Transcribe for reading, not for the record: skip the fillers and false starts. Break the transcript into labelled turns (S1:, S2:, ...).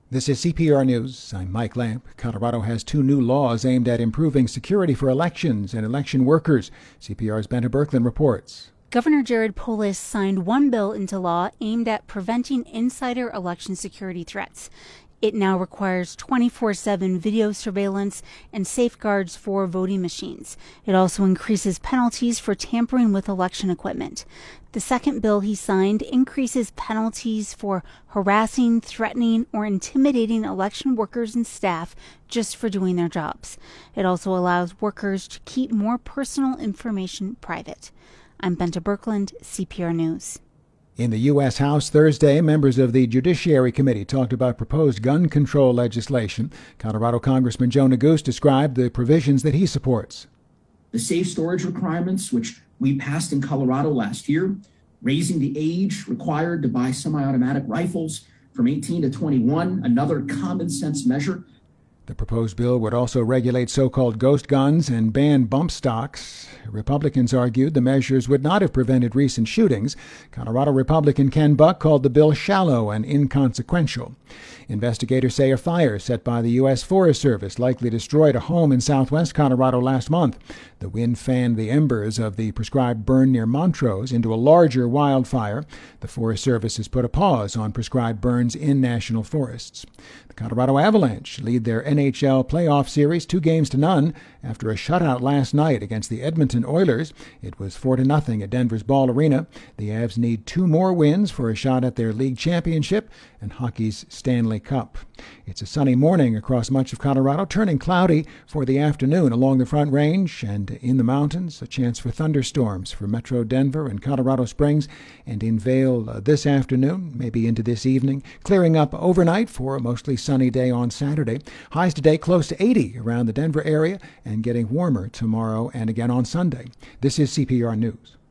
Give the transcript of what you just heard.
S1: This is CPR News. I'm Mike Lamp. Colorado has two new laws aimed at improving security for elections and election workers. CPR's Benta Birkeland reports.
S2: Governor Jared Polis signed one bill into law aimed at preventing insider election security threats. It now requires 24/7 video surveillance and safeguards for voting machines. It also increases penalties for tampering with election equipment. The second bill he signed increases penalties for harassing, threatening, or intimidating election workers and staff just for doing their jobs. It also allows workers to keep more personal information private. I'm Benta Birkeland, CPR News.
S1: In the U.S. House Thursday, members of the Judiciary Committee talked about proposed gun control legislation. Colorado Congressman Joe Neguse described the provisions that he supports.
S3: The safe storage requirements, which we passed in Colorado last year, raising the age required to buy semi-automatic rifles from 18 to 21, another common sense measure.
S1: The proposed bill would also regulate so-called ghost guns and ban bump stocks. Republicans argued the measures would not have prevented recent shootings. Colorado Republican Ken Buck called the bill shallow and inconsequential. Investigators say a fire set by the U.S. Forest Service likely destroyed a home in southwest Colorado last month. The wind fanned the embers of the prescribed burn near Montrose into a larger wildfire. The Forest Service has put a pause on prescribed burns in national forests. The Colorado Avalanche lead their NHL playoff series 2-0 after a shutout last night against the Edmonton Oilers. It was 4-0 at Denver's Ball Arena. The Avs need 2 more wins for a shot at their league championship and hockey's Stanley Cup. It's a sunny morning across much of Colorado, turning cloudy for the afternoon along the Front Range and in the mountains. A chance for thunderstorms for Metro Denver and Colorado Springs and in Vail this afternoon, maybe into this evening. Clearing up overnight for a mostly sunny day on Saturday. Highs today close to 80 around the Denver area and getting warmer tomorrow and again on Sunday. This is CPR News.